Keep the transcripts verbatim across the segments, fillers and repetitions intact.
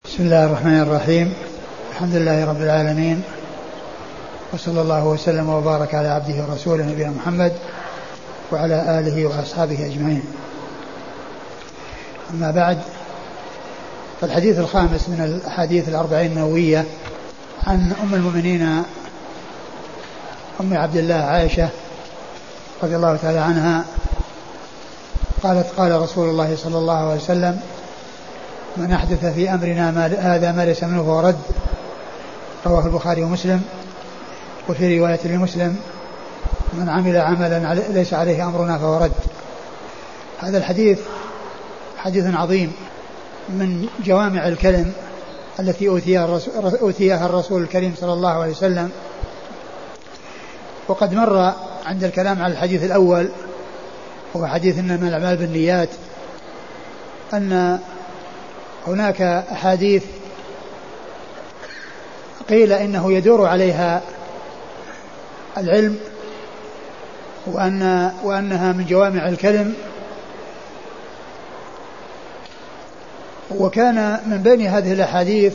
بسم الله الرحمن الرحيم. الحمد لله رب العالمين، وصلى الله وسلم وبارك على عبده ورسوله نبينا محمد وعلى آله وأصحابه أجمعين. أما بعد، فالحديث الخامس من الأحاديث الأربعين النووية عن أم المؤمنين أم عبد الله عائشة رضي الله تعالى عنها قالت: قال رسول الله صلى الله عليه وسلم: من أحدث في أمرنا ما هذا ما ليس منه فهو رد. رواه البخاري ومسلم. وفي رواية لمسلم: من عمل عملا ليس عليه أمرنا فهو رد. هذا الحديث حديث عظيم من جوامع الكلم التي أوتيها الرسول الكريم صلى الله عليه وسلم. وقد مر عند الكلام على الحديث الأول وهو حديث إنما الأعمال بالنيات أن هناك أحاديث قيل إنه يدور عليها العلم وأن وأنها من جوامع الكلم، وكان من بين هذه الأحاديث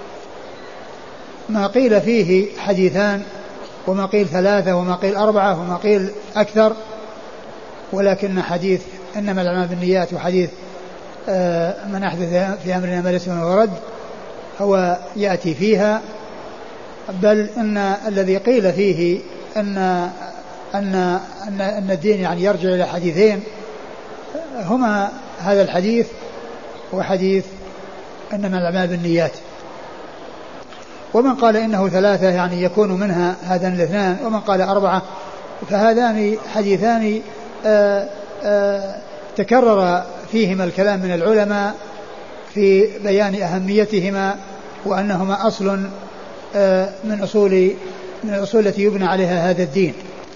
ما قيل فيه حديثان وما قيل ثلاثة وما قيل أربعة وما قيل أكثر، ولكن حديث إنما الأعمال بالنيات وحديث من أحدث في أمرنا ما ليس منه فهو رد هو يأتي فيها. بل إن الذي قيل فيه أن أن أن, أن الدين يعني يرجع إلى حديثين هما هذا الحديث وحديث إنما الأعمال بالنيات. ومن قال إنه ثلاثة يعني يكون منها هذان الاثنان، ومن قال أربعة، فهذان حديثان آآ آآ تكرر فيهما الكلام من العلماء في بيان أهميتهما وأنهما أصل من أصول من الأصول التي يبنى عليها هذا الدين.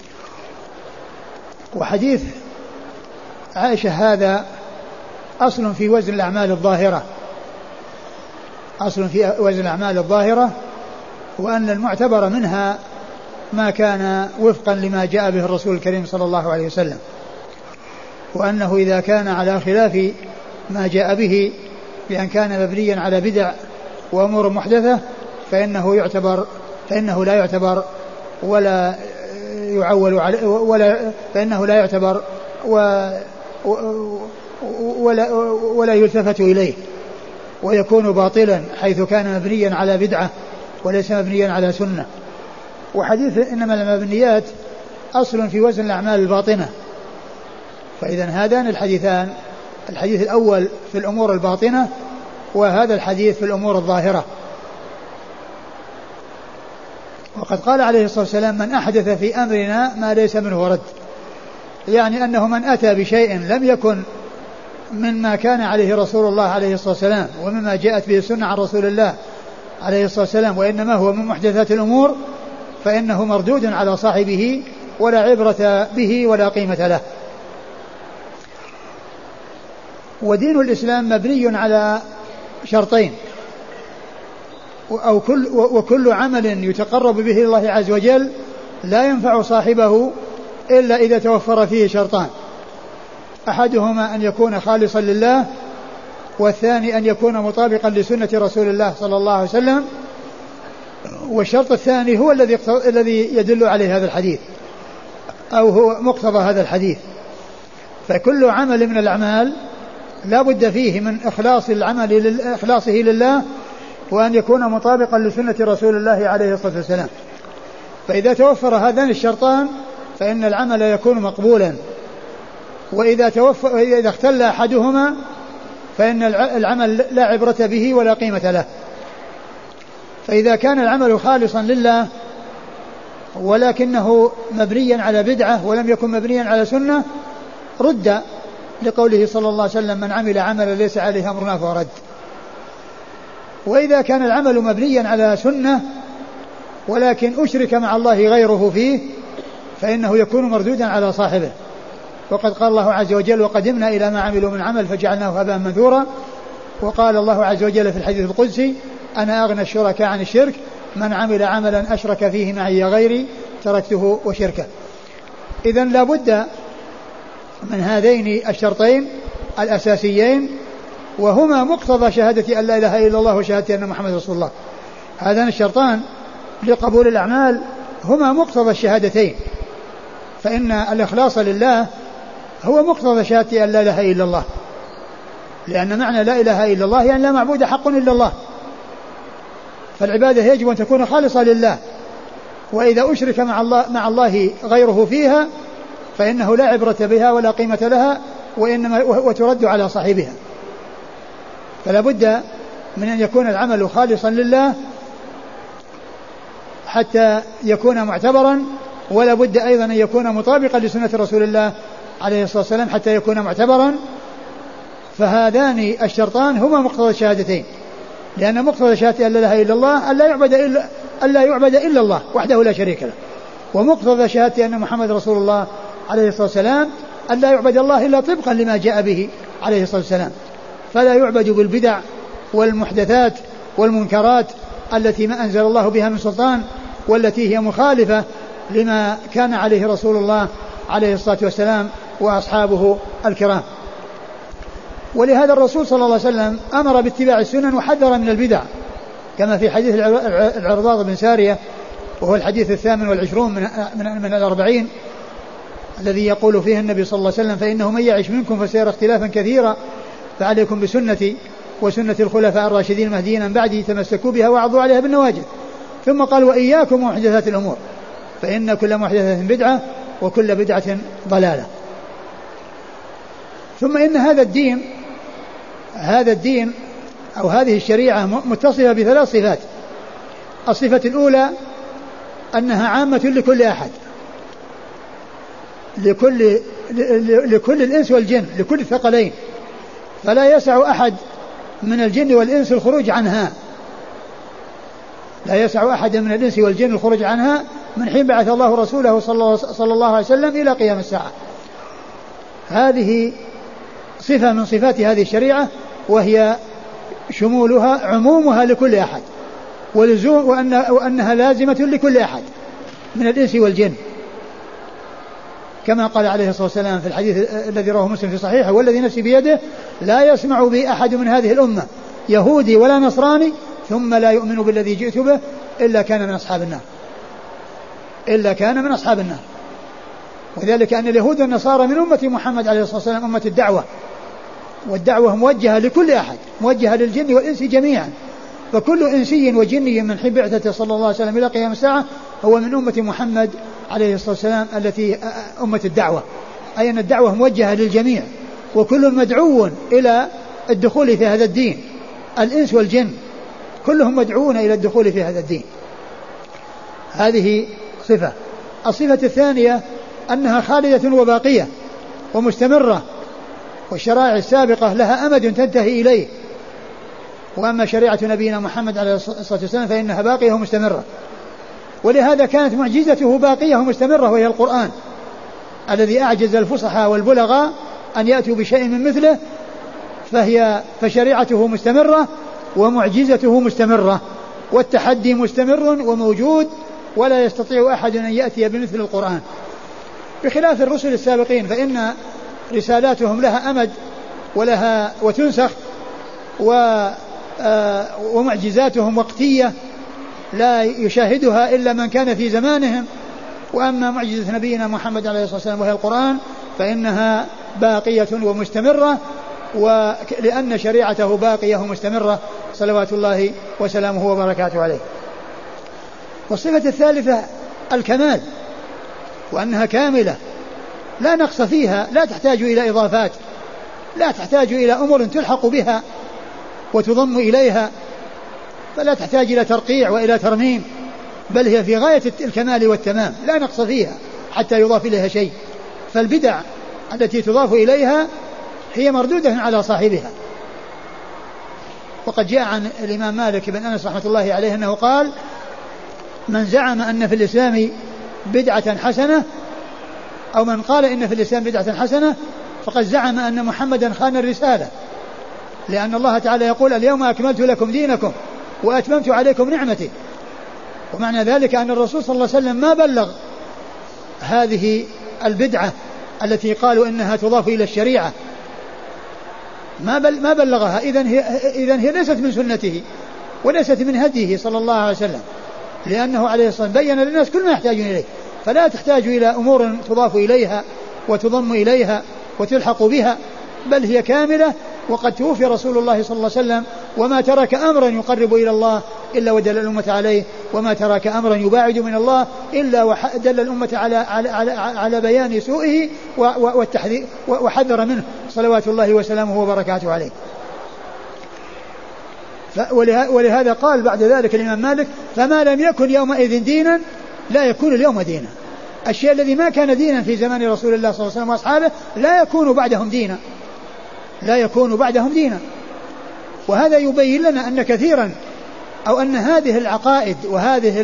وحديث عائشة هذا أصل في وزن الأعمال الظاهرة أصل في وزن الأعمال الظاهرة وأن المعتبر منها ما كان وفقا لما جاء به الرسول الكريم صلى الله عليه وسلم، وأنه إذا كان على خلاف ما جاء به بأن كان مبنيا على بدع وأمور محدثة فإنه يعتبر فإنه لا يعتبر ولا يعول عليه ولا فإنه لا يعتبر ولا ولا يلتفت إليه ويكون باطلا حيث كان مبنيا على بدعة وليس مبنيا على سنة. وحديث إنما الأعمال بالنيات أصل في وزن الأعمال الباطنة. فإذا هذان الحديثان، الحديث الأول في الأمور الباطنة وهذا الحديث في الأمور الظاهرة. وقد قال عليه الصلاة والسلام: من أحدث في أمرنا ما ليس منه رد، يعني أنه من أتى بشيء لم يكن مما كان عليه رسول الله عليه الصلاة والسلام ومما جاءت به السنة عن رسول الله عليه الصلاة والسلام وإنما هو من محدثات الأمور فإنه مردود على صاحبه ولا عبرة به ولا قيمة له. ودين الإسلام مبني على شرطين، أو كل وكل عمل يتقرب به الله عز وجل لا ينفع صاحبه إلا إذا توفر فيه شرطان: أحدهما أن يكون خالصا لله، والثاني أن يكون مطابقا لسنة رسول الله صلى الله عليه وسلم. والشرط الثاني هو الذي الذي يدل عليه هذا الحديث أو هو مقتضى هذا الحديث. فكل عمل من الأعمال لا بد فيه من إخلاص العمل إخلاصه لله وأن يكون مطابقا لسنة رسول الله عليه الصلاة والسلام. فإذا توفر هذان الشرطان فإن العمل يكون مقبولا، وإذا توفر إذا اختل أحدهما فإن العمل لا عبرة به ولا قيمة له. فإذا كان العمل خالصا لله ولكنه مبنيا على بدعة ولم يكن مبنيا على سنة رد، لقوله صلى الله عليه وسلم: من عمل عملا ليس عليه أمرنا فهو رد. وإذا كان العمل مبنيا على سنة ولكن أشرك مع الله غيره فيه فإنه يكون مردودا على صاحبه. وقد قال الله عز وجل: وقدمنا إلى ما عملوا من عمل فجعلناه هباء منثورا. وقال الله عز وجل في الحديث القدسي: أنا أغنى الشركاء عن الشرك، من عمل عملا أشرك فيه معي غيري تركته وشركه. إذن لا بد من هذين الشرطين الأساسيين وهما مقتضى شهادة أن لا إله إلا الله وشهادة أن محمد رسول الله. هذان الشرطان لقبول الأعمال هما مقتضى الشهادتين، فإن الإخلاص لله هو مقتضى شهادة أن لا إله إلا الله، لأن معنى لا إله إلا الله يعني لا معبود حق إلا الله، فالعبادة يجب أن تكون خالصة لله، وإذا أشرك مع الله, مع الله غيره فيها فإنه لا عبرة بها ولا قيمة لها، وإنما وترد على صاحبها. فلا بد من أن يكون العمل خالصا لله حتى يكون معتبرا، ولا بد أيضا أن يكون مطابقا لسنة رسول الله عليه الصلاة والسلام حتى يكون معتبرا. فهذان الشرطان هما مقتضى الشهادتين، لأن مقتضى شهادة أن لا إله إلا الله أن لا يعبد إلا, أن لا يعبد إلا الله وحده لا شريك له، ومقتضى شهادة أن محمد رسول الله عليه الصلاة والسلام أن لا يعبد الله إلا طبقا لما جاء به عليه الصلاة والسلام، فلا يعبد بالبدع والمحدثات والمنكرات التي ما أنزل الله بها من سلطان، والتي هي مخالفة لما كان عليه رسول الله عليه الصلاة والسلام وأصحابه الكرام. ولهذا الرسول صلى الله عليه وسلم أمر باتباع السنن وحذر من البدع، كما في حديث العرباض بن سارية، وهو الحديث الثامن والعشرون من, من, من الأربعين، الذي يقول فيه النبي صلى الله عليه وسلم: فإنه من يعش منكم فسيرى اختلافا كثيرا فعليكم بسنتي وسنة الخلفاء الراشدين المهديين من بعدي تمسكوا بها وعضوا عليها بالنواجذ. ثم قال: وإياكم ومحدثات الأمور فإن كل محدثة بدعة وكل بدعة ضلالة. ثم إن هذا الدين هذا الدين أو هذه الشريعة متصفة بثلاث صفات. الصفة الأولى أنها عامة لكل أحد، لكل لكل الإنس والجن، لكل الثقلين، فلا يسع أحد من الجن والإنس الخروج عنها، لا يسع أحد من الإنس والجن الخروج عنها من حين بعث الله رسوله صلى الله عليه وسلم إلى قيام الساعة. هذه صفة من صفات هذه الشريعة، وهي شمولها عمومها لكل أحد، ولزوم وأن وأنها لازمة لكل أحد من الإنس والجن، كما قال عليه الصلاة والسلام في الحديث الذي رواه مسلم في صحيحه: والذي نفسي بيده لا يسمع بي أحد من هذه الأمة يهودي ولا نصراني ثم لا يؤمن بالذي جئت به إلا كان من أصحاب النار، إلا كان من أصحاب النار. وذلك أن اليهود والنصارى من أمة محمد عليه الصلاة والسلام أمة الدعوة، والدعوة موجهة لكل أحد، موجهة للجن والإنس جميعا، فكل إنسي وجني من حين بعثته صلى الله عليه وسلم إلى قيام الساعة هو من أمة محمد عليه الصلاة والسلام التي أمة الدعوة، أي أن الدعوة موجهة للجميع، وكل مدعو إلى الدخول في هذا الدين، الإنس والجن كلهم مدعوون إلى الدخول في هذا الدين. هذه صفة. الصفة الثانية أنها خالدة وباقية ومستمرة، والشرائع السابقة لها أمد تنتهي إليه، وأما شريعة نبينا محمد عليه الصلاة والسلام فإنها باقية ومستمرة. ولهذا كانت معجزته باقية ومستمرة، وهي القرآن الذي أعجز الفصحى والبلغاء أن يأتوا بشيء من مثله، فهي فشريعته مستمرة ومعجزته مستمرة، والتحدي مستمر وموجود، ولا يستطيع أحد أن يأتي بمثل القرآن، بخلاف الرسل السابقين فإن رسالاتهم لها أمد ولها وتنسخ، ومعجزاتهم وقتية لا يشاهدها إلا من كان في زمانهم. وأما معجزة نبينا محمد عليه الصلاة والسلام وهي القرآن فإنها باقية ومستمرة، ولأن شريعته باقية ومستمرة صلوات الله وسلامه وبركاته عليه. والصفة الثالثة الكمال، وأنها كاملة لا نقص فيها، لا تحتاج إلى إضافات، لا تحتاج إلى أمور تلحق بها وتضم إليها، فلا تحتاج إلى ترقيع وإلى ترميم، بل هي في غاية الكمال والتمام، لا نقص فيها حتى يضاف إليها شيء. فالبدع التي تضاف إليها هي مردودة على صاحبها. وقد جاء عن الإمام مالك بن أنس رحمة الله عليه أنه قال: من زعم أن في الإسلام بدعة حسنة، أو من قال إن في الإسلام بدعة حسنة فقد زعم أن محمدا خان الرسالة، لأن الله تعالى يقول: اليوم أكملت لكم دينكم وأتممت عليكم نعمتي. ومعنى ذلك أن الرسول صلى الله عليه وسلم ما بلغ هذه البدعة التي قالوا إنها تضاف إلى الشريعة، ما بل ما بلغها، إذن هي, إذن هي ليست من سنته وليست من هديه صلى الله عليه وسلم، لأنه عليه الصلاة والسلام بين للناس كل ما يحتاجون إليه، فلا تحتاج إلى أمور تضاف إليها وتضم إليها وتلحق بها، بل هي كاملة. وقد توفي رسول الله صلى الله عليه وسلم وما ترك أمرا يقرب إلى الله إلا ودل الأمة عليه، وما ترك أمرا يباعد من الله إلا ودل الأمة على, على, على, على بيان سوءه والتحذير وحذر منه صلوات الله وسلامه وبركاته عليه. ولهذا قال بعد ذلك الإمام مالك: فما لم يكن يومئذ دينا لا يكون اليوم دينا. الشيء الذي ما كان دينا في زمان رسول الله صلى الله عليه وسلم وأصحابه لا يكون بعدهم دينا، لا يكون بعدهم دينا. وهذا يبين لنا أن كثيرا أو أن هذه العقائد وهذه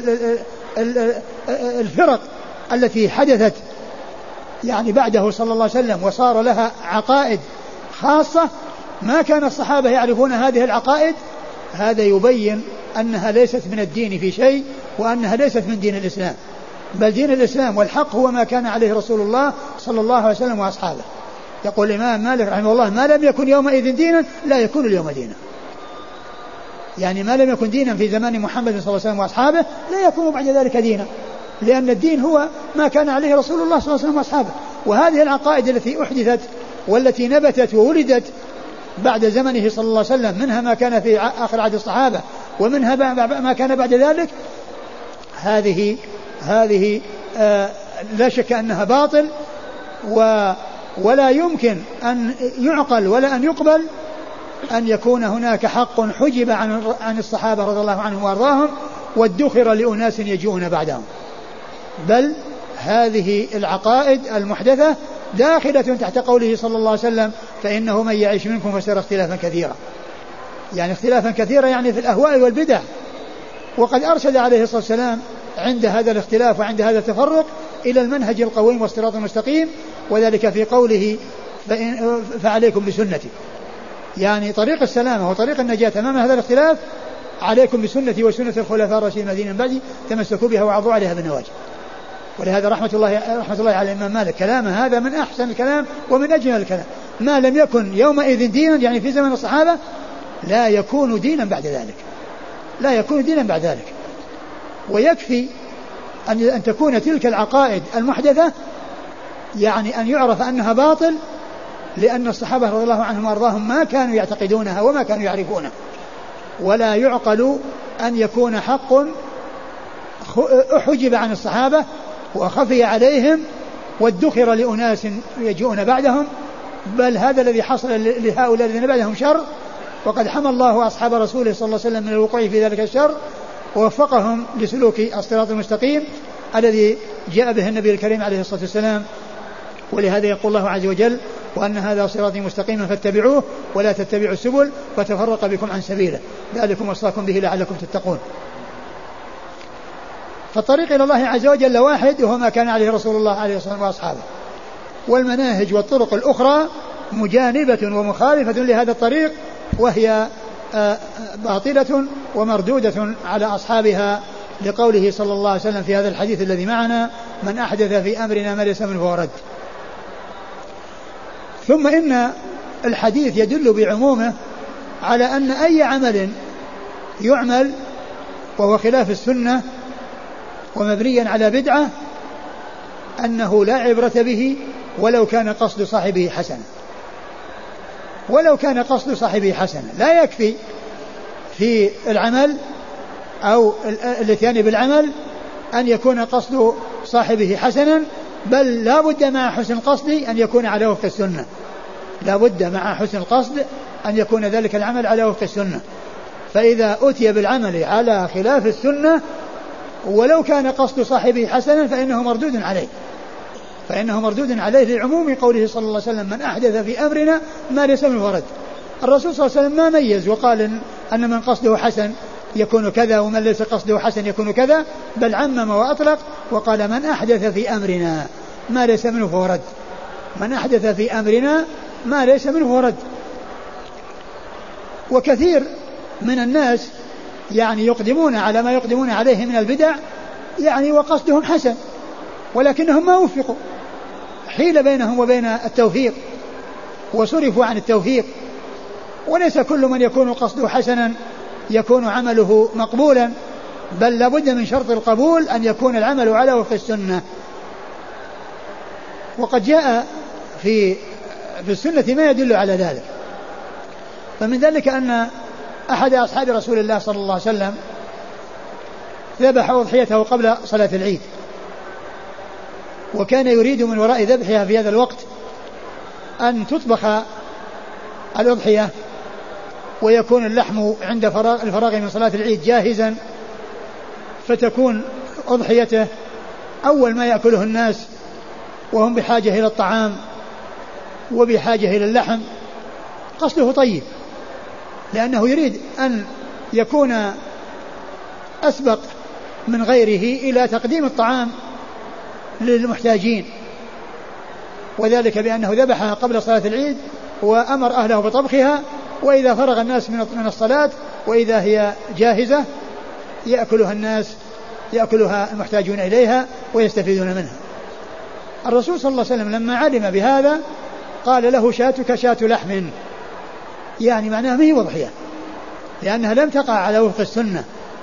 الفرق التي حدثت يعني بعده صلى الله عليه وسلم وصار لها عقائد خاصة ما كان الصحابة يعرفون هذه العقائد، هذا يبين أنها ليست من الدين في شيء، وأنها ليست من دين الإسلام، بل دين الإسلام والحق هو ما كان عليه رسول الله صلى الله عليه وسلم وأصحابه. يقول الإمام مالك رحمه الله: ما لم يكن يومئذ دينا لا يكون اليوم دينا. يعني ما لم يكن دينا في زمان محمد صلى الله عليه وسلم وأصحابه لا يكون بعد ذلك دينا، لأن الدين هو ما كان عليه رسول الله صلى الله عليه وسلم وأصحابه. وهذه العقائد التي أحدثت والتي نبتت وولدت بعد زمنه صلى الله عليه وسلم، منها ما كان في آخر عهد الصحابة ومنها ما كان بعد ذلك، هذه هذه آه لا شك أنها باطل، و ولا يمكن أن يعقل ولا أن يقبل أن يكون هناك حق حجب عن عن الصحابة رضي الله عنهم وأرضاهم وادخر لأناس يجيئون بعدهم، بل هذه العقائد المحدثة داخلة تحت قوله صلى الله عليه وسلم: فإنه من يعيش منكم فسيرى اختلافا كثيرا. يعني اختلافا كثيرا يعني في الأهواء والبدع. وقد أرشد عليه الصلاة والسلام عند هذا الاختلاف وعند هذا التفرق إلى المنهج القويم والصراط المستقيم، وذلك في قوله: فعليكم بسنتي. يعني طريق السلامة وطريق النجاة أمام هذا الاختلاف عليكم بسنتي وسنة الخلفاء الراشدين المهديين من بعدي تمسكوا بها وعضوا عليها بالنواجذ. ولهذا رحمة الله رحمة الله على الإمام مالك كلامه هذا من أحسن الكلام ومن أجمل الكلام: ما لم يكن يومئذ دينا، يعني في زمن الصحابة، لا يكون دينا بعد ذلك، لا يكون دينا بعد ذلك. ويكفي أن تكون تلك العقائد المحدثة يعني أن يعرف أنها باطل، لأن الصحابة رضي الله عنهم وأرضاهم ما كانوا يعتقدونها وما كانوا يعرفونها. ولا يعقل أن يكون حق أحجب عن الصحابة وخفي عليهم وادخر لأناس يجيئون بعدهم، بل هذا الذي حصل لهؤلاء الذين بعدهم شر، وقد حمى الله أصحاب رسوله صلى الله عليه وسلم من الوقوع في ذلك الشر ووفقهم لسلوك الصراط المستقيم الذي جاء به النبي الكريم عليه الصلاة والسلام. ولهذا يقول الله عز وجل: وأن هذا صراطي مستقيما فاتبعوه ولا تتبعوا السبل فتفرق بكم عن سبيله ذلكم وصاكم به لعلكم تتقون. فالطريق إلى الله عز وجل واحد، وهو ما كان عليه رسول الله عليه الصلاة والسلام وأصحابه، والمناهج والطرق الأخرى مجانبة ومخالفة لهذا الطريق، وهي باطلة ومردودة على أصحابها، لقوله صلى الله عليه وسلم في هذا الحديث الذي معنا: من أحدث في أمرنا ما ليس منه فهو رد. ثم إن الحديث يدل بعمومه على أن أي عمل يعمل وهو خلاف السنة ومبنيا على بدعة أنه لا عبرة به ولو كان قصد صاحبه حسنا، ولو كان قصد صاحبه حسنا. لا يكفي في العمل أو الاتيان بالعمل أن يكون قصد صاحبه حسنا، بل لا بد مع حسن القصد أن يكون على وفق السنة، لا بد مع حسن القصد أن يكون ذلك العمل على وفق السنة. فإذا أتي بالعمل على خلاف السنة ولو كان قصد صاحبه حسنا فإنه مردود عليه، فإنه مردود عليه لعموم قوله صلى الله عليه وسلم: من أحدث في أمرنا ما ليس منه رد. الرسول صلى الله عليه وسلم ما ميز وقال أن من قصده حسن يكون كذا ومن ليس قصده حسن يكون كذا، بل عمم وأطلق وقال: من أحدث في أمرنا ما ليس منه فهو رد. من أحدث في أمرنا ما ليس منه فهو رد. وكثير من الناس يعني يقدمون على ما يقدمون عليه من البدع يعني وقصدهم حسن، ولكنهم ما وفقوا، حيل بينهم وبين التوفيق وصرفوا عن التوفيق وليس كل من يكون قصده حسنا يكون عمله مقبولا، بل لابد من شرط القبول أن يكون العمل على وفق السنة. وقد جاء في في السنة ما يدل على ذلك. فمن ذلك أن أحد أصحاب رسول الله صلى الله عليه وسلم ذبح أضحيته قبل صلاة العيد، وكان يريد من وراء ذبحها في هذا الوقت أن تطبخ الأضحية ويكون اللحم عند الفراغ من صلاة العيد جاهزا، فتكون أضحيته أول ما يأكله الناس وهم بحاجة إلى الطعام وبحاجة إلى اللحم. قصده طيب، لأنه يريد أن يكون أسبق من غيره إلى تقديم الطعام للمحتاجين، وذلك بأنه ذبحها قبل صلاة العيد وأمر أهله بطبخها، وإذا فرغ الناس من الصلاة وإذا هي جاهزة يأكلها الناس يأكلها المحتاجون إليها ويستفيدون منها. الرسول صلى الله عليه وسلم لما علم بهذا قال له شاتك شات لحم، يعني معناها ما هي وضحية، لأنها لم تقع على وفق السنة،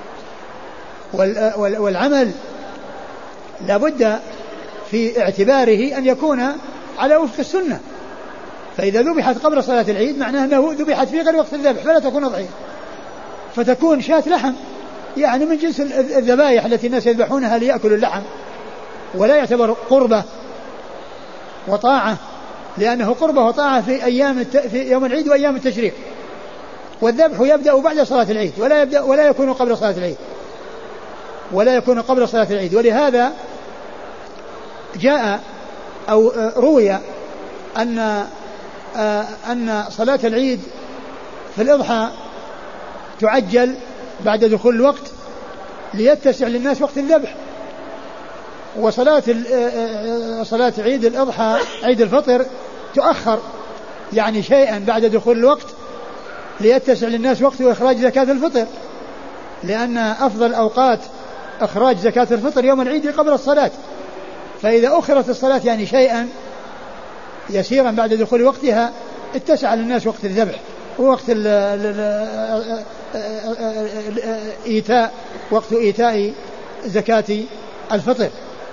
والعمل لابد في اعتباره أن يكون على وفق السنة. فإذا ذبحت قبل صلاة العيد معناه أنه ذبحت في غير وقت الذبح فلا تكون أضحية، فتكون شات لحم، يعني من جنس الذبائح التي الناس يذبحونها ليأكلوا اللحم، ولا يعتبر قربة وطاعة، لأنه قربة وطاعة في أيام الت... في يوم العيد وأيام التشريق، والذبح يبدأ بعد صلاة العيد ولا يبدأ ولا يكون قبل صلاة العيد ولا يكون قبل صلاة العيد. ولهذا جاء أو روي أن أن صلاة العيد في الإضحى تعجل بعد دخول الوقت ليتسع للناس وقت الذبح، وصلاة صلاة عيد الأضحى عيد الفطر تؤخر يعني شيئا بعد دخول الوقت ليتسع للناس وقت إخراج زكاة الفطر، لأن أفضل أوقات إخراج زكاة الفطر يوم العيد قبل الصلاة، فإذا أخرت الصلاة يعني شيئا يسيرا بعد دخول وقتها اتسع للناس وقت الذبح ووقت إيتاء وقت إيتاء زكاة الفطر.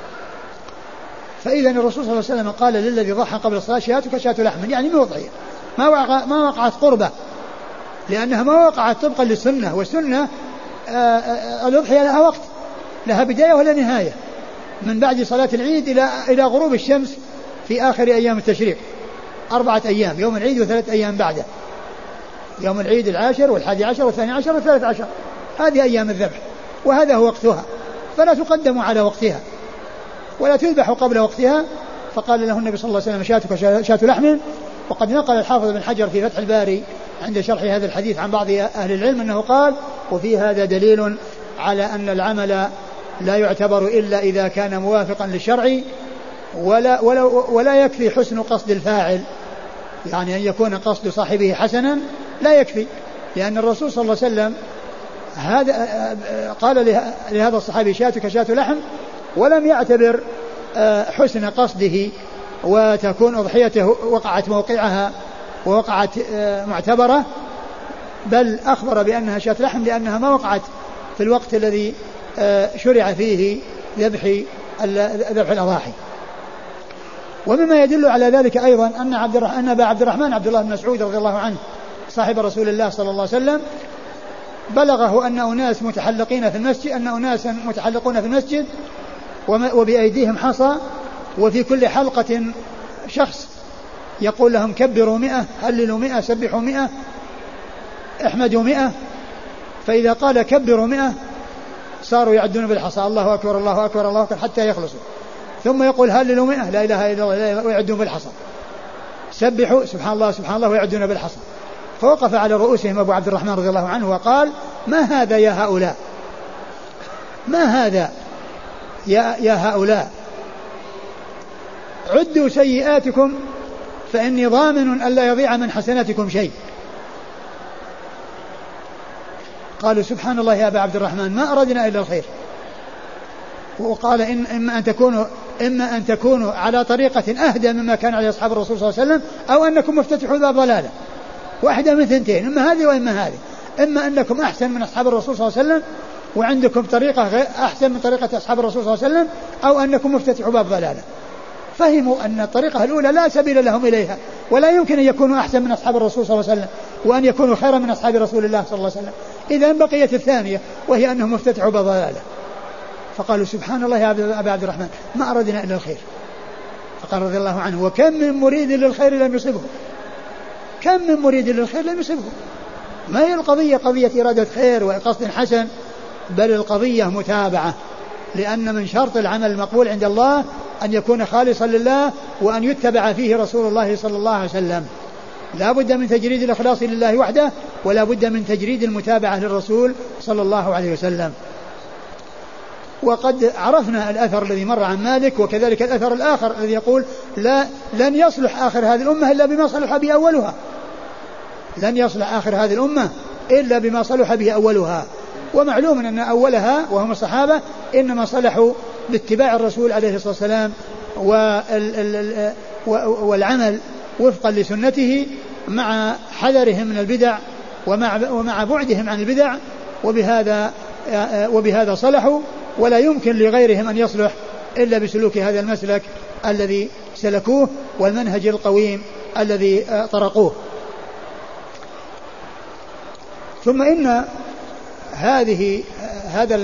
فإذا الرسول صلى الله عليه وسلم قال للذي ضحى قبل الصلاة شاتك شات لحم، يعني ما وضعية ما وقع ما وقعت قربة، لأنها ما وقعت طبقا للسنة، والسنة الأضحية لها وقت، لها بداية ولا نهاية، من بعد صلاة العيد إلى إلى غروب الشمس في آخر أيام التشريق، أربعة أيام، يوم العيد وثلاث أيام بعده، يوم العيد العاشر والحادي عشر والثاني عشر والثالث عشر، هذه أيام الذبح وهذا هو وقتها، فلا تقدم على وقتها ولا تذبح قبل وقتها. فقال له النبي صلى الله عليه وسلم شاتك شات لحم. وقد نقل الحافظ بن حجر في فتح الباري عند شرح هذا الحديث عن بعض أهل العلم أنه قال وفي هذا دليل على أن العمل لا يعتبر إلا إذا كان موافقا للشرع، ولا, ولا, ولا يكفي حسن قصد الفاعل، يعني أن يكون قصد صاحبه حسنا لا يكفي، لأن الرسول صلى الله عليه وسلم هذا قال لهذا الصحابي شاتك شات لحم، ولم يعتبر حسن قصده وتكون أضحيته وقعت موقعها ووقعت معتبرة، بل أخبر بأنها شات لحم لأنها ما وقعت في الوقت الذي شرع فيه ذبح ذبح الأضاحي. ومما يدل على ذلك أيضا أن عبد الرحمن أن أبا عبد الرحمن عبد الله بن مسعود رضي الله عنه صاحب رسول الله صلى الله عليه وسلم بلغه أن أناس متحلقين في المسجد أن أناس متحلقون في المسجد وبأيديهم حصى، وفي كل حلقة شخص يقول لهم كبروا مئة، هللوا مئة، سبحوا مئة، احمدوا مئة، فإذا قال كبروا مئة صاروا يعدون بالحصى الله أكبر الله أكبر الله أكبر حتى يخلصوا، ثم يقول هللوا مئة لا إله إلا الله ويعدون بالحصى، سبحوا سبحان الله سبحان الله ويعدون بالحصى. فوقف على رؤوسهم أبو عبد الرحمن رضي الله عنه وقال ما هذا يا هؤلاء، ما هذا يا, يا هؤلاء، عدوا سيئاتكم فإني ضامن أن لا يضيع من حسناتكم شيء. قالوا سبحان الله يا أبا عبد الرحمن ما أردنا إلا الخير. وقال إن إما أن تكونوا إما أن تكونوا على طريقة أهدى مما كان عليه أصحاب الرسول صلى الله عليه وسلم، أو أنكم مفتتحوا باب ضلالة، واحدة من ثنتين، إما هذه وإما هذه، إما أنكم أحسن من أصحاب الرسول صلى الله عليه وسلم وعندكم طريقة أحسن من طريقة أصحاب الرسول صلى الله عليه وسلم، أو أنكم مفتتحوا باب ضلالة. فهموا أن الطريقة الأولى لا سبيل لهم إليها، ولا يمكن أن يكونوا أحسن من أصحاب الرسول صلى الله عليه وسلم وأن يكونوا خيرا من أصحاب رسول الله صلى الله عليه وسلم. إذن بقيت الثانية وهي أنهم مفتتحوا باب ضلالة. فقالوا سبحان الله يا أبا عبد الرحمن ما أردنا إلا الخير. فقال رضي الله عنه وكم من مريد للخير لم يصبه، كم من مريد للخير لم يصبه. ما هي القضية قضية إرادة خير وقصد حسن، بل القضية متابعة، لأن من شرط العمل المقبول عند الله أن يكون خالصا لله وأن يتبع فيه رسول الله صلى الله عليه وسلم. لا بد من تجريد الإخلاص لله وحده، ولا بد من تجريد المتابعة للرسول صلى الله عليه وسلم. وقد عرفنا الأثر الذي مر عن مالك، وكذلك الأثر الآخر الذي يقول لا لن يصلح آخر هذه الأمة إلا بما صلح به أولها، لن يصلح آخر هذه الأمة إلا بما صلح به أولها. ومعلوم أن أولها وهم الصحابة إنما صلحوا باتباع الرسول عليه الصلاة والسلام والعمل وفقا لسنته مع حذرهم من البدع ومع ومع بعدهم عن البدع، وبهذا وبهذا صلحوا. ولا يمكن لغيرهم أن يصلح إلا بسلوك هذا المسلك الذي سلكوه والمنهج القويم الذي طرقوه. ثم إن هذه هذا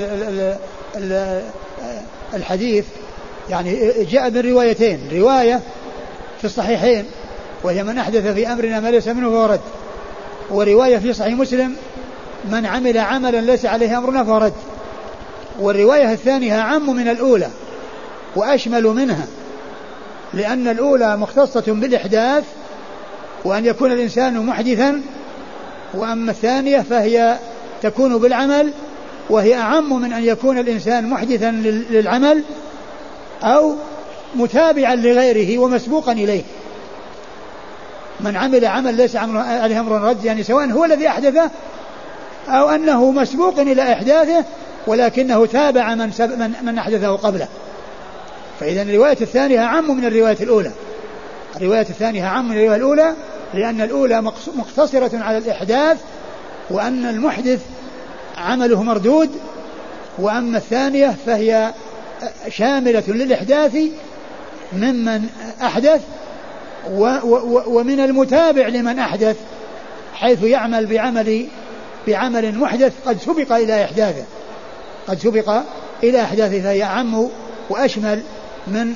الحديث يعني جاء من روايتين، رواية في الصحيحين وهي من أحدث في أمرنا ما ليس منه فهو رد، ورواية في صحيح مسلم من عمل عملا ليس عليه أمرنا فهو رد. والرواية الثانية أعم من الأولى وأشمل منها، لأن الأولى مختصة بالإحداث وأن يكون الإنسان محدثا، وأما الثانية فهي تكون بالعمل، وهي أعم من أن يكون الإنسان محدثا للعمل أو متابعا لغيره ومسبوقا إليه. من عمل عمل ليس عليه أمر رد، يعني سواء هو الذي أحدثه أو أنه مسبوق إلى إحداثه ولكنه تابع من, من, من أحدثه قبله. فإذا الرواية الثانية أعم من الرواية الأولى، الرواية الثانية أعم من الرواية الأولى، لأن الأولى مقتصرة على الإحداث وأن المحدث عمله مردود، وأما الثانية فهي شاملة للإحداث ممن أحدث ومن المتابع لمن أحدث، حيث يعمل بعمل بعمل محدث قد سبق إلى إحداثه قد سبق إلى إحداثه فهي أعم وأشمل من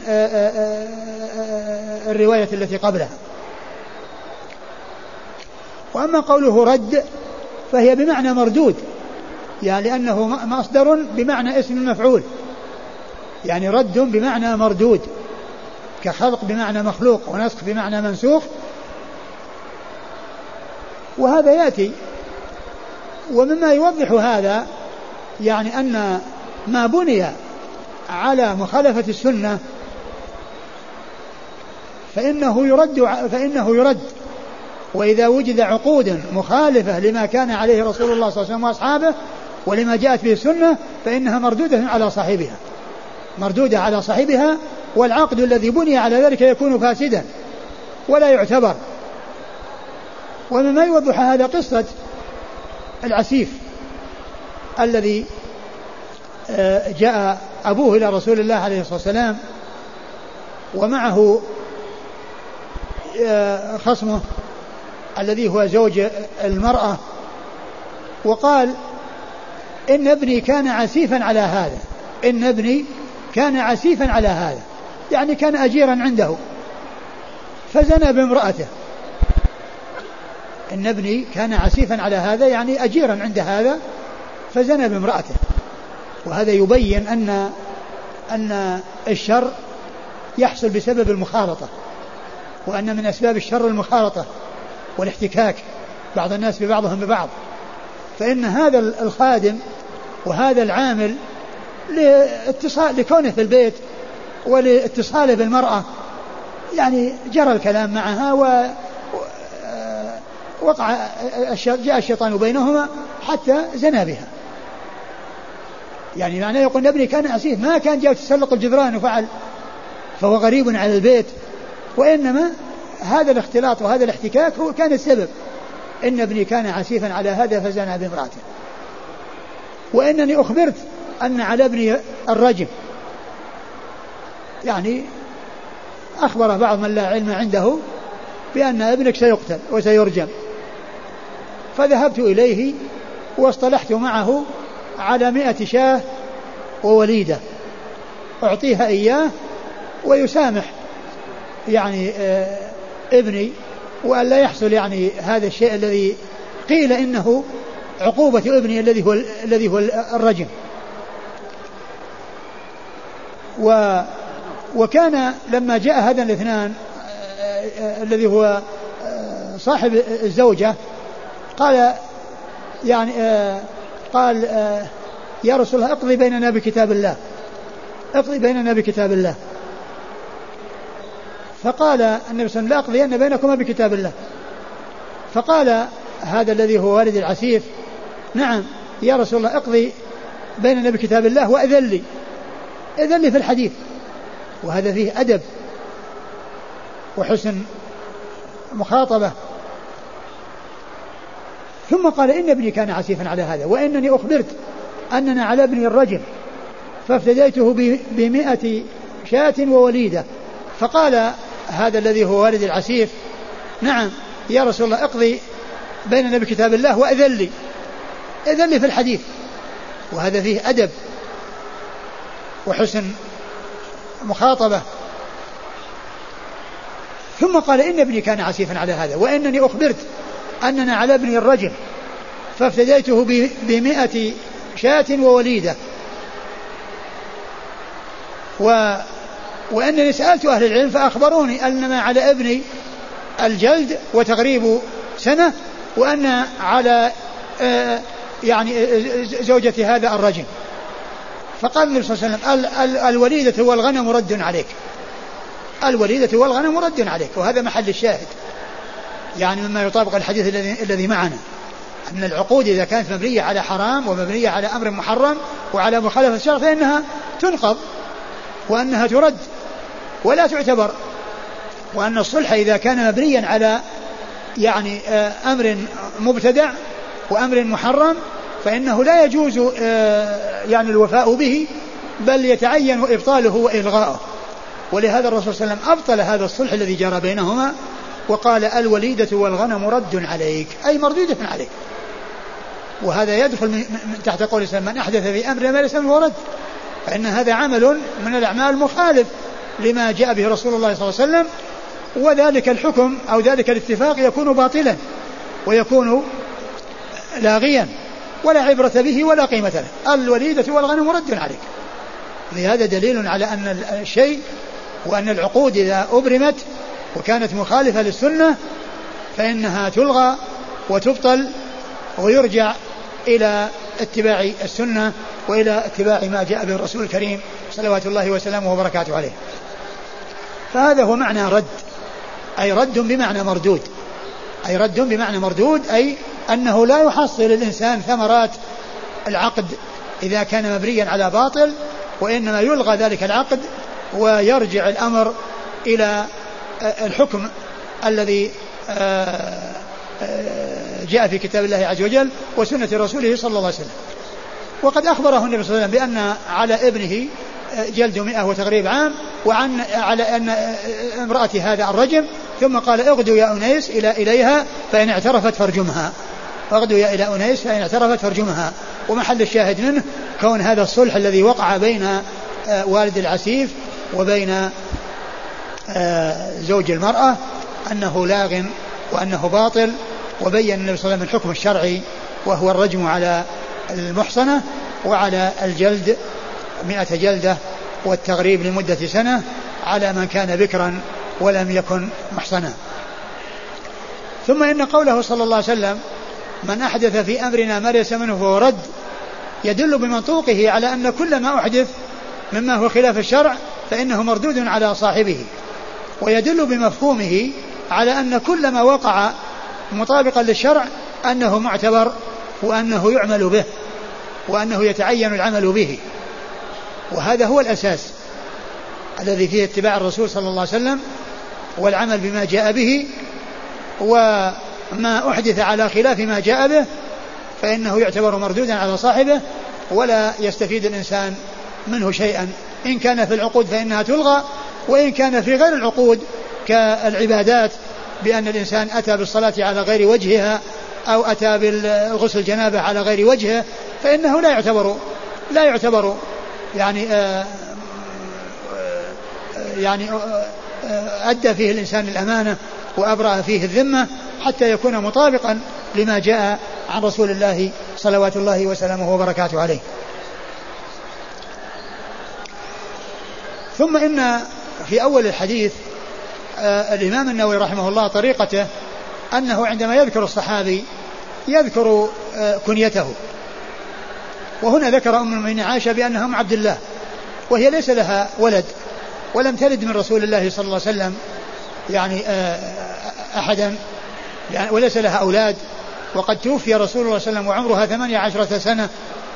الرواية التي قبلها. وأما قوله رد فهي بمعنى مردود، يعني لأنه مصدر بمعنى اسم المفعول، يعني رد بمعنى مردود، كخلق بمعنى مخلوق ونسخ بمعنى منسوخ. وهذا يأتي. ومما يوضح هذا يعني أن ما بني على مخالفة السنة فإنه يرد فإنه يرد وإذا وجد عقود مخالفة لما كان عليه رسول الله صلى الله عليه وسلم وأصحابه ولما جاءت به السنة فإنها مردودة على صاحبها مردودة على صاحبها والعقد الذي بني على ذلك يكون فاسدا ولا يعتبر. ومما يوضح هذا قصة العسيف الذي جاء أبوه إلى رسول الله عليه الصلاة والسلام ومعه خصمه الذي هو زوج المرأة، وقال إن ابني كان عسيفا على هذا إن ابني كان عسيفا على هذا يعني كان أجيرا عنده فزنى بامرأته. إن ابني كان عسيفا على هذا يعني أجيرا عند هذا فزنى بامرأته. وهذا يبين أن أن الشر يحصل بسبب المخالطة، وأن من أسباب الشر المخالطة والاحتكاك بعض الناس ببعضهم ببعض. فإن هذا الخادم وهذا العامل لاتصال لكونه في البيت ولاتصاله بالمرأة يعني جرى الكلام معها ووقع جاء الشيطان بينهما حتى زنى بها. يعني معناه يقول ابني كان عسيف ما كان جاء تسلق الجدران وفعل فهو غريب على البيت، وإنما هذا الاختلاط وهذا الاحتكاك هو كان السبب إن ابني كان عسيفا على هذا فزنى بامرأته، وإنني أخبرت أن على ابني الرجم، يعني أخبر بعض من لا علم عنده بأن ابنك سيقتل وسيرجم. فذهبت إليه واصطلحت معه على مئة شاة ووليدة أعطيها إياه ويسامح يعني آه ابني، وأن لا يحصل يعني هذا الشيء الذي قيل إنه عقوبة ابني الذي هو الذي هو الرجم. و وكان لما جاء هذا الاثنان الذي هو صاحب الزوجة قال يعني قال يا رسول الله اقضي بيننا بكتاب الله، اقضي بيننا بكتاب الله. فقال النبي صلى الله عليه وسلم لا أقضين بينكما بكتاب الله. فقال هذا الذي هو والد العسيف نعم يا رسول الله اقضي بيننا بكتاب الله وأذن لي، أذن لي في الحديث. وهذا فيه أدب وحسن مخاطبة. ثم قال إن ابني كان عسيفا على هذا وإنني أخبرت أننا على ابني الرجم فافتديته بمئة شاة ووليدة. فقال هذا الذي هو والد العسيف نعم يا رسول الله اقضي بيننا بكتاب الله وأذن لي، أذن لي في الحديث. وهذا فيه أدب وحسن مخاطبة. ثم قال إن ابني كان عسيفا على هذا وإنني أخبرت أننا على ابني الرجم فافتديته بمئة شاة ووليدة. و وأنني سألت أهل العلم فأخبروني أنما على ابني الجلد وتغريب سنة، وأن على آه يعني زوجة هذا الرجم. فقال النبي صلى الله عليه وسلم الوليدة والغنم رد عليك، الوليدة والغنم رد عليك. وهذا محل الشاهد يعني مما يطابق الحديث الذي الذي معنا، أن العقود إذا كانت مبنية على حرام ومبنية على أمر محرم وعلى مخالفة الشرع فإنها تنقض وأنها ترد ولا تعتبر. وأن الصلح إذا كان مبنيا على يعني أمر مبتدع وأمر محرم فإنه لا يجوز يعني الوفاء به، بل يتعين إبطاله وإلغاؤه. ولهذا الرسول صلى الله عليه وسلم أبطل هذا الصلح الذي جرى بينهما وقال الوليدة والغنم رد عليك، أي مردودة عليك. وهذا يدخل من تحت قول الإسلام من أحدث في أمر ما ليس منه رد، فإن هذا عمل من الأعمال مخالف لما جاء به رسول الله صلى الله عليه وسلم، وذلك الحكم أو ذلك الاتفاق يكون باطلا ويكون لاغيا ولا عبرة به ولا قيمة له. الوليدة والغنم رد عليك. لهذا دليل على أن الشيء وأن العقود إذا أبرمت وكانت مخالفة للسنة فإنها تلغى وتبطل ويرجع إلى اتباع السنة وإلى اتباع ما جاء به الرسول الكريم صلوات الله وسلامه وبركاته عليه. فهذا هو معنى رد، أي رد بمعنى مردود، أي رد بمعنى مردود أي أنه لا يحصل الإنسان ثمرات العقد إذا كان مبنيا على باطل، وإنما يلغى ذلك العقد ويرجع الأمر إلى الحكم الذي جاء في كتاب الله عز وجل وسنة رسوله صلى الله عليه وسلم. وقد أخبره النبي صلى الله عليه وسلم بأن على ابنه جلد مئة وتغريب عام، وعن على أن امرأة هذا الرجم. ثم قال اغدوا يا أنيس إلى إليها فإن اعترفت فارجمها، اغدوا يا إلى أنيس فإن اعترفت فارجمها. ومحل الشاهد منه كون هذا الصلح الذي وقع بين والد العسيف وبين زوج المرأة أنه لاغ وأنه باطل. وبين النبي صلى الله عليه وسلم الحكم الشرعي وهو الرجم على المحصنة وعلى الجلد مئة جلدة والتغريب لمدة سنة على من كان بكرا ولم يكن محصنا. ثم إن قوله صلى الله عليه وسلم من أحدث في أمرنا ما ليس منه فهو رد يدل بمنطوقه على أن كل ما أحدث مما هو خلاف الشرع فإنه مردود على صاحبه، ويدل بمفهومه على أن كل ما وقع مطابقا للشرع أنه معتبر وأنه يعمل به وأنه يتعين العمل به. وهذا هو الأساس الذي فيه اتباع الرسول صلى الله عليه وسلم والعمل بما جاء به. ما أحدث على خلاف ما جاء به فإنه يعتبر مردودا على صاحبه ولا يستفيد الإنسان منه شيئا. إن كان في العقود فإنها تلغى، وإن كان في غير العقود كالعبادات بأن الإنسان أتى بالصلاة على غير وجهها أو أتى بالغسل الجنابة على غير وجهه فإنه لا يعتبر لا يعتبر يعني آآ آآ يعني آآ أدى فيه الإنسان الأمانة وأبرأ فيه الذمة حتى يكون مطابقا لما جاء عن رسول الله صلوات الله وسلامه وبركاته عليه. ثم إن في أول الحديث الإمام النووي رحمه الله طريقته أنه عندما يذكر الصحابي يذكر كنيته، وهنا ذكر أم المؤمنين عائشة بأنها أم عبد الله، وهي ليس لها ولد ولم تلد من رسول الله صلى الله عليه وسلم يعني أحدا يعني وليس لها أولاد، وقد توفي رسول الله صلى الله عليه وسلم وعمرها ثمانية عشرة سنة،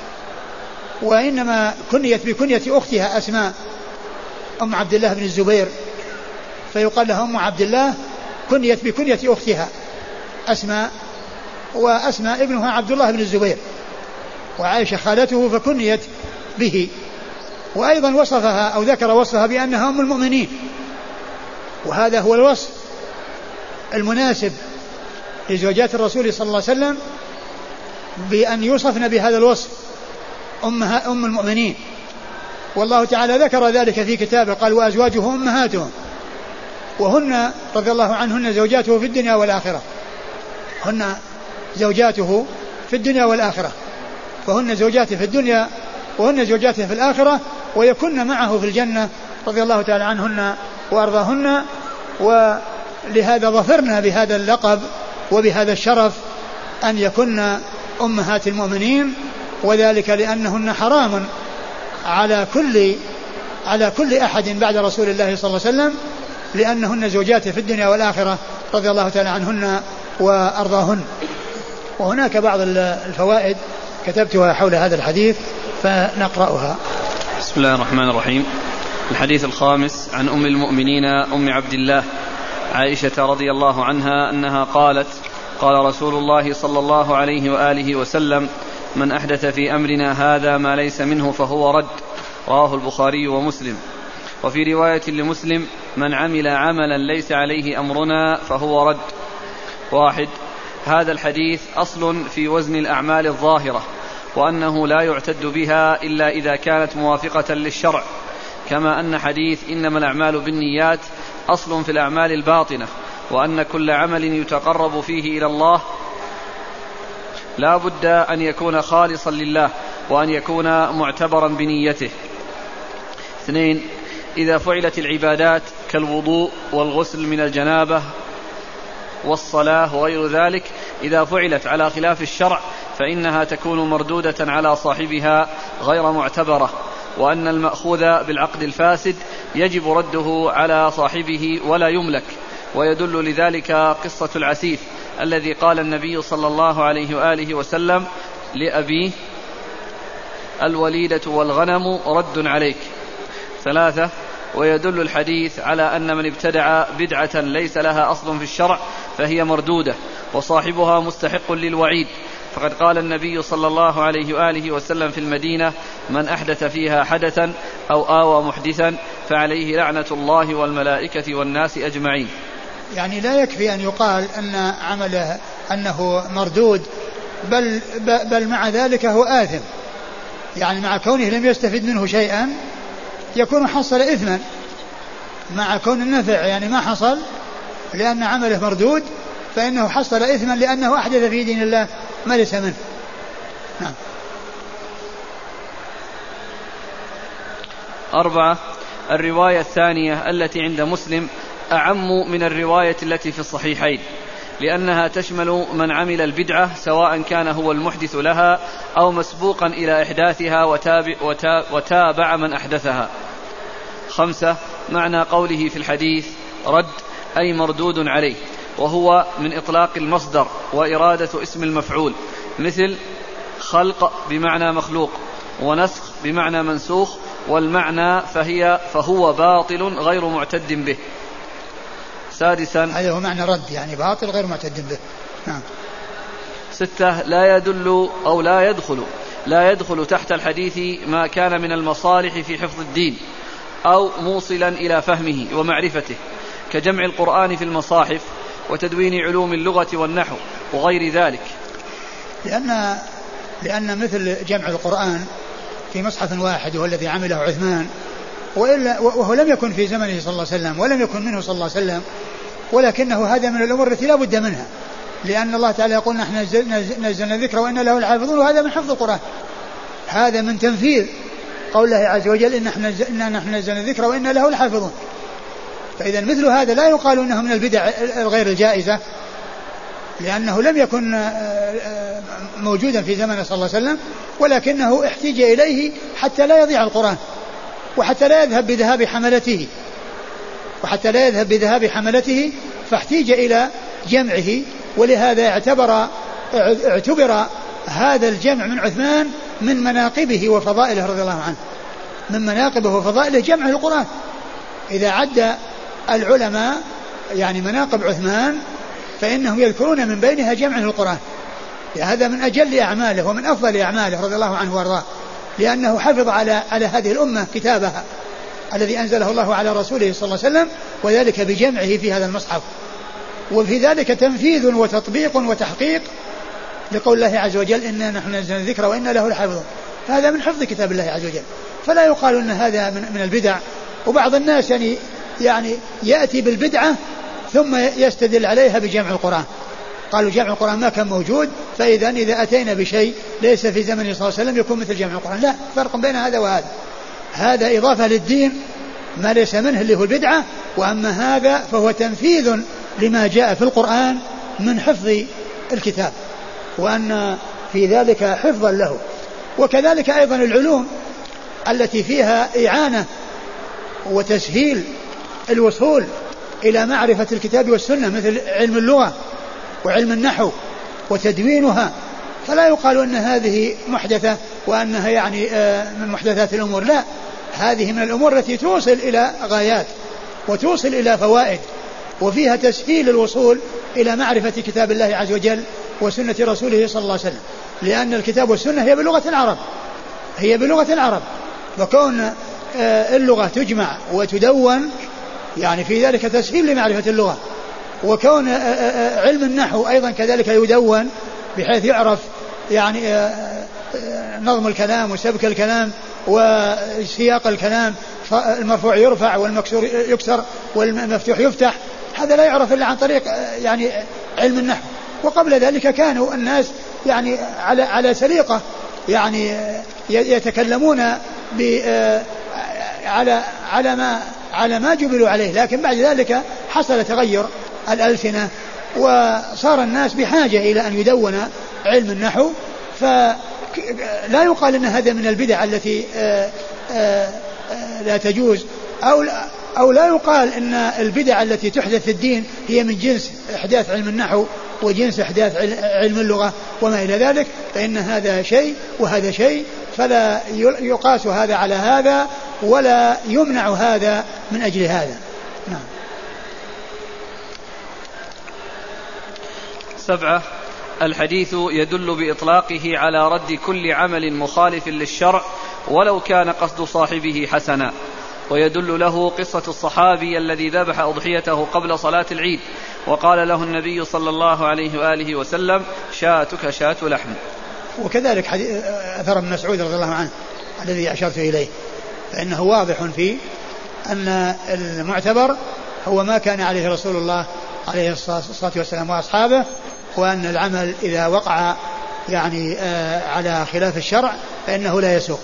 وإنما كنيت بكنية أختها أسماء أم عبد الله بن الزبير، فيقال لها أم عبد الله كنيت بكنية أختها أسماء، وأسماء ابنها عبد الله بن الزبير، وعائشة خالته فكنيت به. وأيضا وصفها أو ذكر وصفها بأنها أم المؤمنين، وهذا هو الوصف المناسب لزوجات الرسول صلى الله عليه وسلم بأن يوصفن بهذا الوصف أمها أم المؤمنين. والله تعالى ذكر ذلك في كتابه قال وأزواجه أمهاتهم، وهن رضي الله عنهن زوجاته في الدنيا والآخرة، هن زوجاته في الدنيا والآخرة، فهن زوجاته في الدنيا وهن زوجاته في الآخرة، ويكن معه في الجنة رضي الله تعالى عنهن وأرضاهن. ولهذا ظفرنا بهذا اللقب وبهذا الشرف أن يكن أمهات المؤمنين، وذلك لأنهن حرام على كل على كل أحد بعد رسول الله صلى الله عليه وسلم، لأنهن زوجاته في الدنيا والآخرة رضي الله تعالى عنهن وأرضاهن. وهناك بعض الفوائد كتبتها حول هذا الحديث فنقرأها. بسم الله الرحمن الرحيم. الحديث الخامس عن أم المؤمنين أم عبد الله عائشة رضي الله عنها أنها قالت قال رسول الله صلى الله عليه وآله وسلم من أحدث في أمرنا هذا ما ليس منه فهو رد، رواه البخاري ومسلم. وفي رواية لمسلم من عمل عملا ليس عليه أمرنا فهو رد. واحد، هذا الحديث أصل في وزن الأعمال الظاهرة، وأنه لا يعتد بها إلا إذا كانت موافقة للشرع، كما أن حديث إنما الأعمال بالنيات أصل في الأعمال الباطنة، وأن كل عمل يتقرب فيه إلى الله لا بد أن يكون خالصا لله وأن يكون معتبرا بنيته. اثنين، إذا فعلت العبادات كالوضوء والغسل من الجنابة والصلاة وغير ذلك إذا فعلت على خلاف الشرع فإنها تكون مردودة على صاحبها غير معتبرة، وأن المأخوذ بالعقد الفاسد يجب رده على صاحبه ولا يملك. ويدل لذلك قصة العسيف الذي قال النبي صلى الله عليه وآله وسلم لأبيه الوليدة والغنم رد عليك. ثلاثة، ويدل الحديث على أن من ابتدع بدعة ليس لها أصل في الشرع فهي مردودة وصاحبها مستحق للوعيد، فقد قال النبي صلى الله عليه وآله وسلم في المدينة من أحدث فيها حدثا أو آوى محدثا فعليه لعنة الله والملائكة والناس أجمعين. يعني لا يكفي أن يقال أن عمله أنه مردود، بل, بل مع ذلك هو آثم، يعني مع كونه لم يستفد منه شيئا يكون حصل إثما، مع كون النفع يعني ما حصل لأن عمله مردود فإنه حصل إثما لأنه أحدث في دين الله ما ليس منه. نعم. أربعة، الرواية الثانية التي عند مسلم أعم من الرواية التي في الصحيحين، لأنها تشمل من عمل البدعة سواء كان هو المحدث لها أو مسبوقا إلى إحداثها وتابع, وتابع من أحدثها. خمسة، معنى قوله في الحديث رد أي مردود عليه، وهو من إطلاق المصدر وإرادة اسم المفعول، مثل خلق بمعنى مخلوق ونسخ بمعنى منسوخ، والمعنى فهي فهو باطل غير معتد به. سادسا، هذا هو معنى رد يعني باطل غير معتد به. نعم. ستة لا يدل أو لا يدخل لا يدخل تحت الحديث ما كان من المصالح في حفظ الدين أو موصلا إلى فهمه ومعرفته كجمع القرآن في المصاحف وتدوين علوم اللغة والنحو وغير ذلك، لأن لأن مثل جمع القرآن في مصحف واحد وهو الذي عمله عثمان، وإلا وهو لم يكن في زمنه صلى الله عليه وسلم ولم يكن منه صلى الله عليه وسلم، ولكنه هذا من الأمور التي لا بد منها، لأن الله تعالى يقول نحن نزلنا الذكر وإنا له الحافظون، وهذا من حفظ القرآن، هذا من تنفيذ قول الله عز وجل إن نحن نزلنا الذكر وإنا له الحافظون. فإذا مثل هذا لا يقال إنه من البدع الغير الجائزة، لأنه لم يكن موجودا في زمن صلى الله عليه وسلم، ولكنه احتاج إليه حتى لا يضيع القرآن، وحتى لا يذهب بذهاب حملته وحتى لا يذهب بذهاب حملته فاحتاج إلى جمعه. ولهذا اعتبر اعتبر هذا الجمع من عثمان من مناقبه وفضائله رضي الله عنه، من مناقبه وفضائله جمع القرآن. إذا عد العلماء يعني مناقب عثمان فإنهم يذكرون من بينها جمع القرآن، هذا من أجل أعماله ومن أفضل أعماله رضي الله عنه وارضاه، لأنه حفظ على على هذه الأمة كتابها الذي أنزله الله على رسوله صلى الله عليه وسلم، وذلك بجمعه في هذا المصحف. وفي ذلك تنفيذ وتطبيق وتحقيق لقول الله عز وجل إنا نحن نزلنا الذكر وإنا له الحافظون، هذا من حفظ كتاب الله عز وجل، فلا يقال أن هذا من, من البدع. وبعض الناس يعني يعني يأتي بالبدعة ثم يستدل عليها بجمع القرآن، قالوا جمع القرآن ما كان موجود، فإذا إذا أتينا بشيء ليس في زمن صلى الله عليه وسلم يكون مثل جمع القرآن. لا فرق بين هذا وهذا، هذا إضافة للدين ما ليس منه اللي هو البدعة، وأما هذا فهو تنفيذ لما جاء في القرآن من حفظ الكتاب، وأن في ذلك حفظا له. وكذلك أيضا العلوم التي فيها إعانة وتسهيل الوصول إلى معرفة الكتاب والسنة مثل علم اللغة وعلم النحو وتدوينها، فلا يقال أن هذه محدثة وأنها يعني من محدثات الأمور، لا، هذه من الأمور التي توصل إلى غايات وتوصل إلى فوائد، وفيها تسهيل الوصول إلى معرفة كتاب الله عز وجل وسنة رسوله صلى الله عليه وسلم، لأن الكتاب والسنة هي بلغة العرب هي بلغة العرب وكون اللغة تجمع وتدون يعني في ذلك تسهيل لمعرفة اللغة. وكون علم النحو أيضا كذلك يدون بحيث يعرف يعني نظم الكلام وسبك الكلام وسياق الكلام، المرفوع يرفع والمكسور يكسر والمفتوح يفتح، هذا لا يعرف إلا عن طريق يعني علم النحو. وقبل ذلك كانوا الناس يعني على على سليقة يعني يتكلمون ب على على ما على ما جبلوا عليه، لكن بعد ذلك حصل تغير الألسنة وصار الناس بحاجة إلى أن يدون علم النحو، فلا يقال أن هذا من البدع التي لا تجوز، أو أو لا يقال أن البدع التي تحدث في الدين هي من جنس إحداث علم النحو وجنس إحداث علم اللغة وما إلى ذلك، فإن هذا شيء وهذا شيء، فلا يقاس هذا على هذا ولا يمنع هذا من أجل هذا. نعم. سبعة الحديث يدل بإطلاقه على رد كل عمل مخالف للشرع ولو كان قصد صاحبه حسنا، ويدل له قصة الصحابي الذي ذبح أضحيته قبل صلاة العيد وقال له النبي صلى الله عليه وآله وسلم شاتك شات لحم. وكذلك أثر ابن مسعود رضي الله عنه الذي أشرت إليه، فإنه واضح في أن المعتبر هو ما كان عليه رسول الله عليه الصلاة والسلام وأصحابه، وأن العمل إذا وقع يعني على خلاف الشرع فإنه لا يسوق.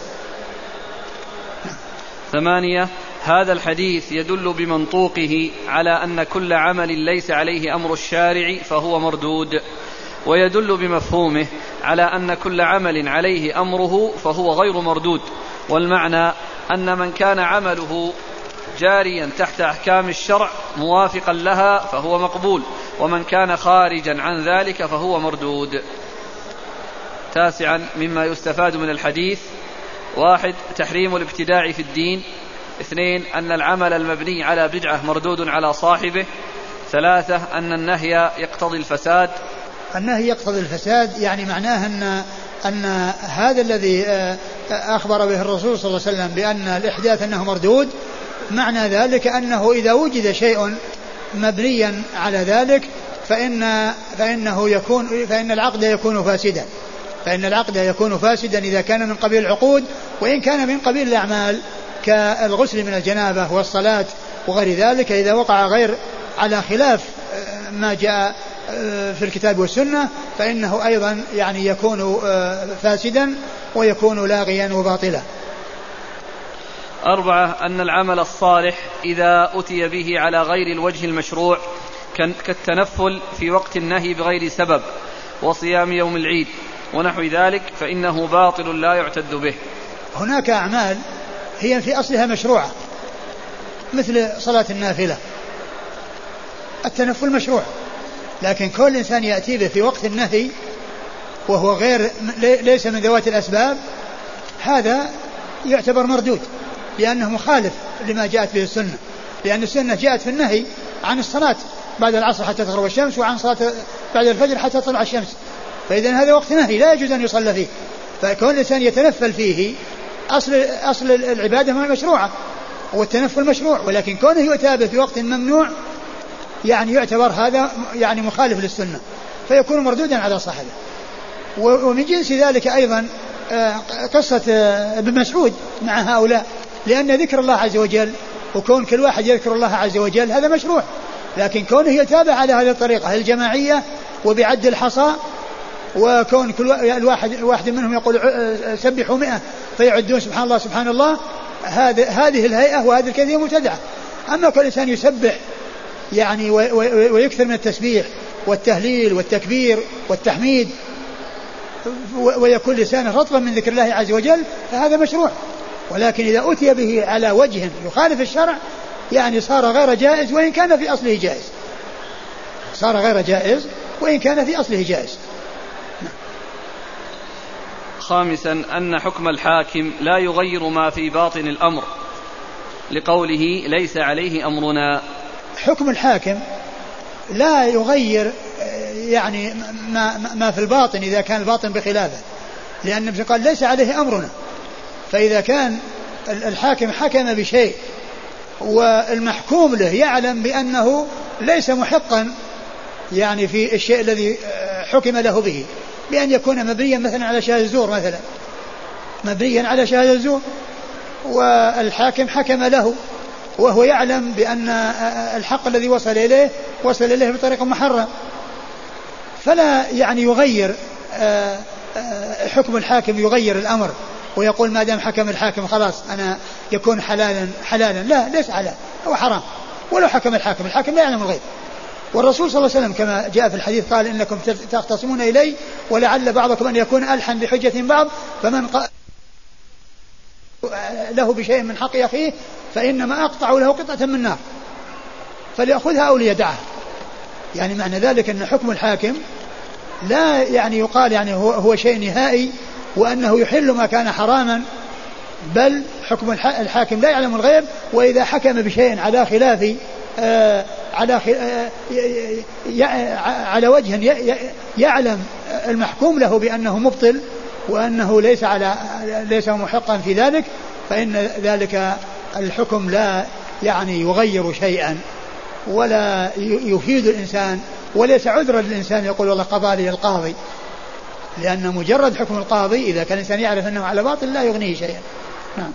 ثمانية هذا الحديث يدل بمنطوقه على أن كل عمل ليس عليه أمر الشارع فهو مردود، ويدل بمفهومه على أن كل عمل عليه أمره فهو غير مردود، والمعنى أن من كان عمله جاريا تحت أحكام الشرع موافقا لها فهو مقبول، ومن كان خارجا عن ذلك فهو مردود. تاسعا مما يستفاد من الحديث: واحد تحريم الابتداع في الدين. اثنين أن العمل المبني على بدعة مردود على صاحبه. ثلاثة أن النهي يقتضي الفساد. النهي يقتضي الفساد، يعني معناه أن أن هذا الذي أخبر به الرسول صلى الله عليه وسلم بأن الإحداث أنه مردود، معنى ذلك أنه إذا وجد شيء مبنيا على ذلك فإن فإنه يكون فإن العقد يكون فاسدا فإن العقد يكون فاسدا إذا كان من قبيل العقود، وإن كان من قبيل الأعمال كالغسل من الجنابة والصلاة وغير ذلك، إذا وقع غير على خلاف ما جاء في الكتاب والسنة فإنه أيضا يعني يكون فاسدا ويكون لاغيا وباطلا. أربعة أن العمل الصالح إذا أتي به على غير الوجه المشروع كالتنفل في وقت النهي بغير سبب وصيام يوم العيد ونحو ذلك فإنه باطل لا يعتد به. هناك أعمال هي في أصلها مشروعة مثل صلاة النافلة، التنفل مشروع، لكن كل إنسان يأتي به في وقت النهي وهو غير ليس من ذوات الأسباب هذا يعتبر مردود، لأنه مخالف لما جاءت به السنة، لأن السنة جاءت في النهي عن الصلاة بعد العصر حتى تغرب الشمس، وعن صلاة بعد الفجر حتى تطلع الشمس، فإذا هذا وقت نهي لا يجوز أن يصلى فيه، فكون الإنسان يتنفل فيه أصل, أصل العبادة ما مشروعة والتنفل مشروع، ولكن كونه يتابع في وقت ممنوع يعني يعتبر هذا يعني مخالف للسنة فيكون مردودا على صاحبه. ومن جنس ذلك أيضا قصة ابن مسعود مع هؤلاء، لأن ذكر الله عز وجل وكون كل واحد يذكر الله عز وجل هذا مشروع، لكن كونه يتابع على هذه الطريقة الجماعية وبعد الحصى، وكون كل الواحد الواحد منهم يقول سبحوا مئة فيعدون سبحان الله سبحان الله، هذه هذه الهيئة وهذه الكيفية مبتدعة. أما كل إنسان يسبح يعني ويكثر من التسبيح والتهليل والتكبير والتحميد ويكون لسانه رطبا من ذكر الله عز وجل فهذا مشروع، ولكن إذا أتي به على وجه يخالف الشرع يعني صار غير جائز وإن كان في أصله جائز، صار غير جائز وإن كان في أصله جائز. خامسا أن حكم الحاكم لا يغير ما في باطن الأمر لقوله ليس عليه أمرنا. حكم الحاكم لا يغير يعني ما, ما في الباطن إذا كان الباطن بخلافه، لأن ابن قال ليس عليه أمرنا، فإذا كان الحاكم حكم بشيء والمحكوم له يعلم بأنه ليس محقا يعني في الشيء الذي حكم له به، بأن يكون مبنيا مثلا على شهادة الزور مثلا مبنيا على شهادة الزور والحاكم حكم له وهو يعلم بأن الحق الذي وصل إليه وصل إليه بطريقة محرم، فلا يعني يغير حكم الحاكم يغير الأمر ويقول ما دام حكم الحاكم خلاص أنا يكون حلالا حلالا، لا ليس حلال هو حرام ولو حكم الحاكم، الحاكم لا يعلم الغيب. والرسول صلى الله عليه وسلم كما جاء في الحديث قال إنكم تختصمون إلي ولعل بعضكم أن يكون ألحن بحجة بعض، فمن قال له بشيء من حق أخيه فإنما أقطع له قطعة من نار فليأخذها أو ليدعها. يعني معنى ذلك أن حكم الحاكم لا يعني يقال يعني هو, هو شيء نهائي وأنه يحل ما كان حراما، بل حكم الحاكم لا يعلم الغيب، وإذا حكم بشيء على خلاف آه على آه على وجه يعلم المحكوم له بأنه مبطل وأنه ليس على ليس محقا في ذلك، فإن ذلك الحكم لا يعني يغير شيئا ولا يفيد الإنسان، وليس عذرا للإنسان يقول والله قضى لي القاضي، لأن مجرد حكم القاضي إذا كان الإنسان يعرف أنه على باطل لا يغنيه شيئا. نعم.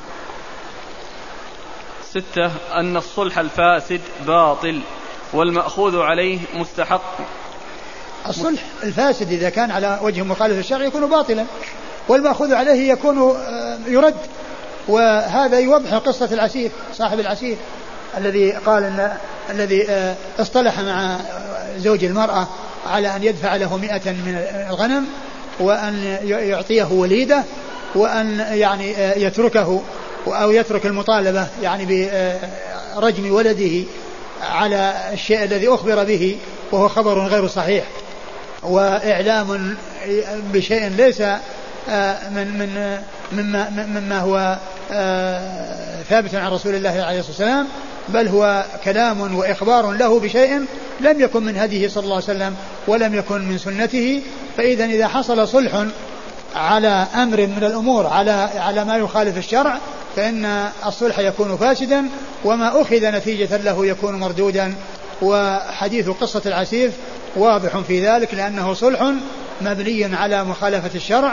ستة أن الصلح الفاسد باطل والمأخوذ عليه مستحق. الصلح الفاسد إذا كان على وجه مخالف الشرع يكون باطلا، والمأخوذ عليه يكون يرد، وهذا يوضح قصة العسير صاحب العسير الذي قال إن الذي اصطلح مع زوج المرأة على أن يدفع له مئة من الغنم وأن يعطيه وليدة وأن يعني يتركه أو يترك المطالبة يعني برجم ولده على الشيء الذي أخبر به وهو خبر غير صحيح، وإعلام بشيء ليس من من مما مما هو ثابت عن رسول الله عليه الصلاة والسلام، بل هو كلام وإخبار له بشيء لم يكن من هديه صلى الله عليه وسلم ولم يكن من سنته. فإذا إذا حصل صلح على أمر من الأمور على على ما يخالف الشرع فإن الصلح يكون فاسدا وما أخذ نتيجة له يكون مردودا. وحديث قصة العسيف واضح في ذلك لأنه صلح مبني على مخالفة الشرع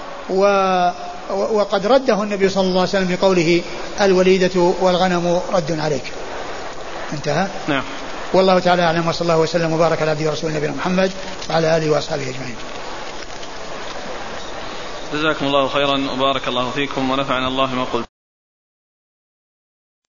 وقد رده النبي صلى الله عليه وسلم بقوله الوليدة والغنم رد عليك. انتهى. نعم. والله تعالى أعلم وصلى الله وسلم وبارك على عبده ورسوله نبينا محمد وعلى آله وأصحابه أجمعين. جزاكم الله خيرا وبارك الله فيكم ونفعنا الله ما قلت.